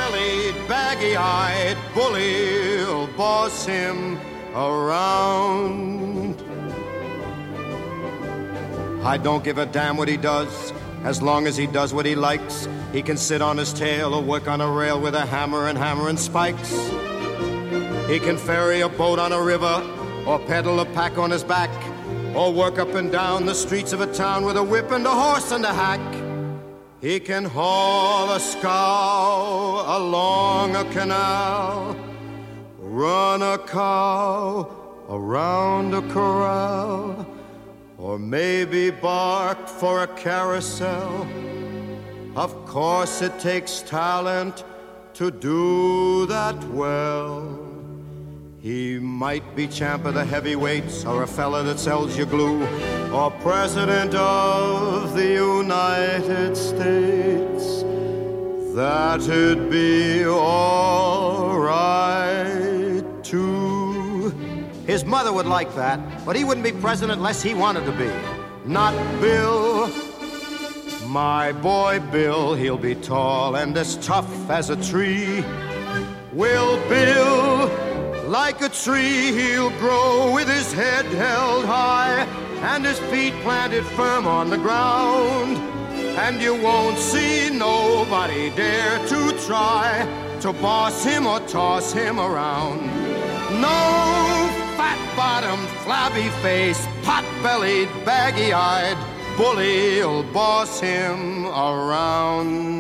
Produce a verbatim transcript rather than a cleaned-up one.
pot-bellied, baggy-eyed bully'll boss him around. I don't give a damn what he does, as long as he does what he likes. He can sit on his tail or work on a rail with a hammer and hammer and spikes. He can ferry a boat on a river or pedal a pack on his back, or work up and down the streets of a town with a whip and a horse and a hack. He can haul a scow along a canal, run a cow around a corral, or maybe bark for a carousel. Of course it takes talent to do that well. He might be champ of the heavyweights, or a fella that sells you glue, or president of the United States. That'd be all right too. His mother would like that, but he wouldn't be president unless he wanted to be. Not Bill. My boy Bill, he'll be tall and as tough as a tree. Will Bill, like a tree, he'll grow with his head held high and his feet planted firm on the ground. And you won't see nobody dare to try to boss him or toss him around. No fat-bottomed, flabby-faced, pot-bellied, baggy-eyed bully'll boss him around.